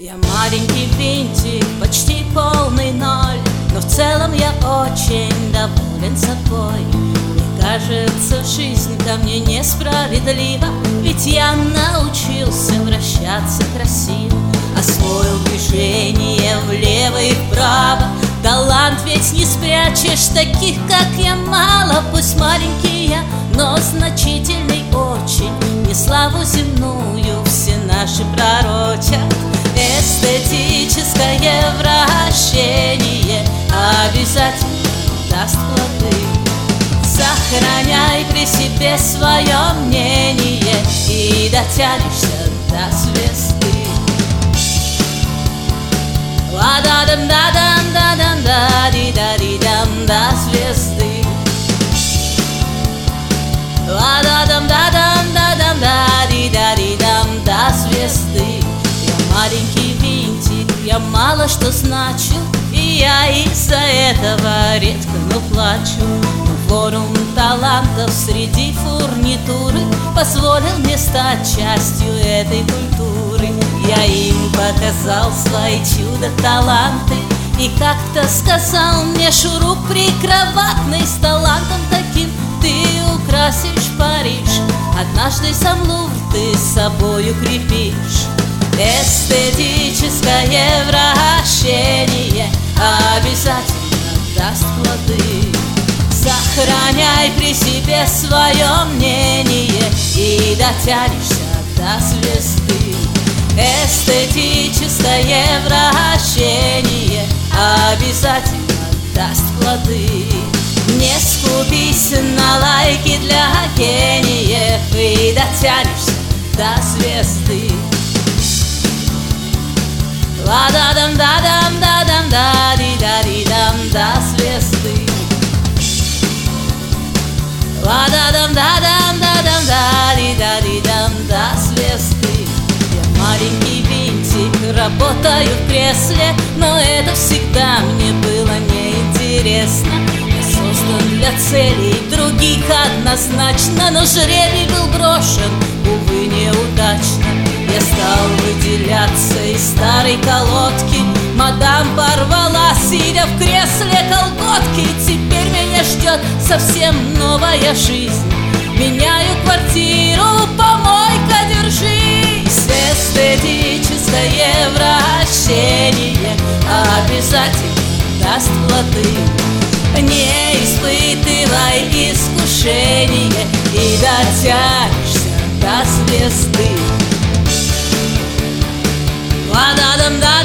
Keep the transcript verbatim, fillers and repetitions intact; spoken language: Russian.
Я маленький винтик, почти полный ноль, но в целом я очень доволен собой. Мне кажется, жизнь ко мне несправедлива, ведь я научился вращаться красиво, освоил движение влево и вправо. Талант ведь не спрячешь, таких как я мало. Пусть маленький я, но значительный очень, не славу земную все наши пророчат. Эстетическое вращение обязательно даст плоды. Сохраняй при себе свое мнение и дотянешься до звезды. Ла-да-дам-да-дам-да-дам-да-ди-да-ди-дам до звезды. Ла-да-дам-да-дам-да-дам-да-ди-да-ди-дам до звезды. Маленький винтик, я мало что значу, и я из-за этого редко, но плачу. Но форум талантов среди фурнитуры позволил мне стать частью этой культуры. Я им показал свои чудо-таланты, и как-то сказал мне шуруп прикроватный: с талантом таким ты украсишь Париж, однажды сам Лувр ты с собой укрепишь. Эстетическое вращение обязательно даст плоды. Сохраняй при себе свое мнение и дотянешься до звезды. Эстетическое вращение обязательно даст плоды. Не скупись на лайки для гениев и дотянешься до звезды. Ла-да-дам-да-дам-да-дам-да-ди-да-ди-дам до звезды. Ла-да-дам-да-дам-да-дам-да-ди-да-ди-дам до звезды. Я маленький винтик, работаю в кресле, но это всегда мне было неинтересно. Я создан для целей других однозначно, но жребий был брошен, увы, неудачно. Я стал выделяться из старой колодки. Мадам порвала, сидя в кресле, колготки. Теперь меня ждет совсем новая жизнь. Меняю квартиру, помойка, держись. Эстетическое вращение обязательно даст плоды. Не испытывай искушение и дотянешься до звезды. Ла-да-дам-да.